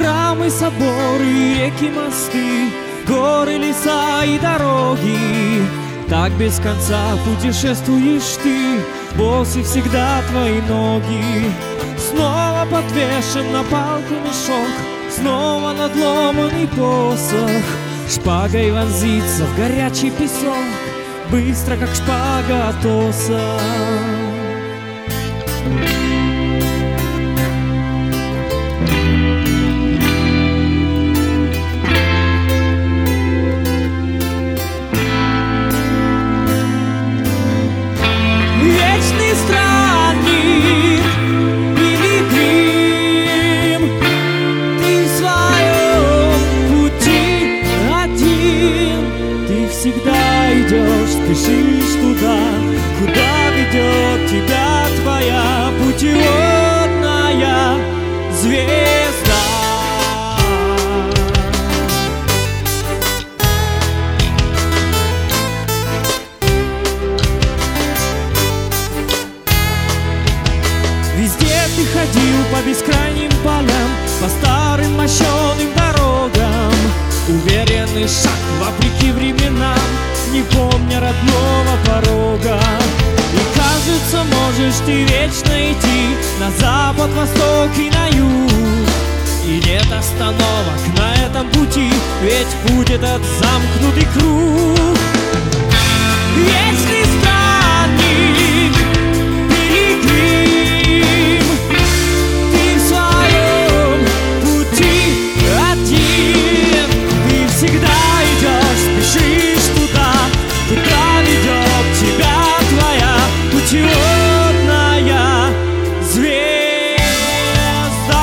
храмы, соборы, реки, мосты, горы, леса и дороги. Так без конца путешествуешь ты, боссы всегда твои ноги. Снова подвешен на палку мешок, снова надломанный посох. Шпагой вонзится в горячий песок, быстро, как шпага Атоса. Вечный странник, пилигрим, ты в своем пути один. Ты всегда идешь, спешишь туда, куда ведет тебя твоя путеводная звезда. Везде ты ходил по бескрайним полям, по старым мощеным дорогам. Уверенный шаг вопреки временам, не помня родного порога. И кажется, можешь ты вечно идти на запад, восток и на юг. И нет остановок на этом пути, ведь путь этот замкнутый круг. Вечный странник, пилигрим, ты в своем пути один. Ты всегда идешь, спешишь туда, куда ведет тебя твоя путеводная звезда.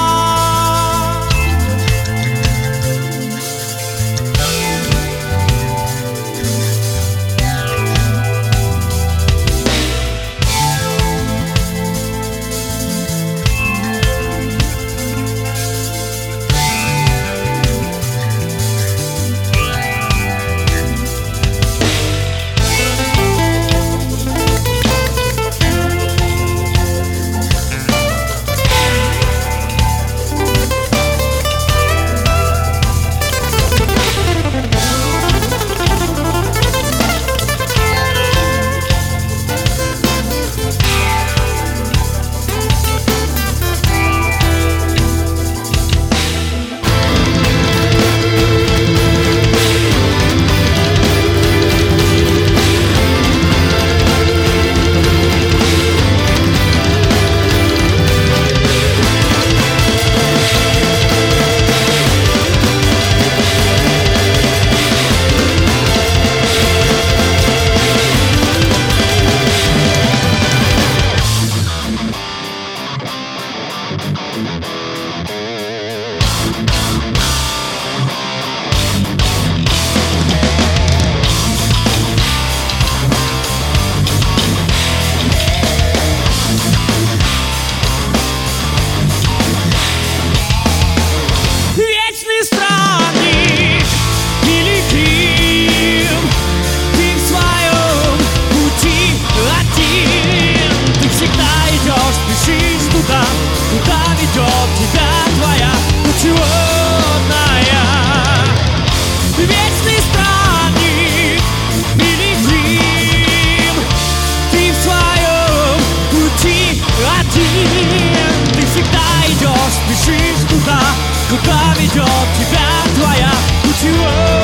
Вечный странник, пилигрим, ты в своем пути один. Ты всегда идешь, спешишь туда, куда ведет тебя твоя путеводная. Вечный странник, пилигрим, ты в своем пути один. Ты всегда идешь, спешишь туда, куда ведет тебя твоя путеводная.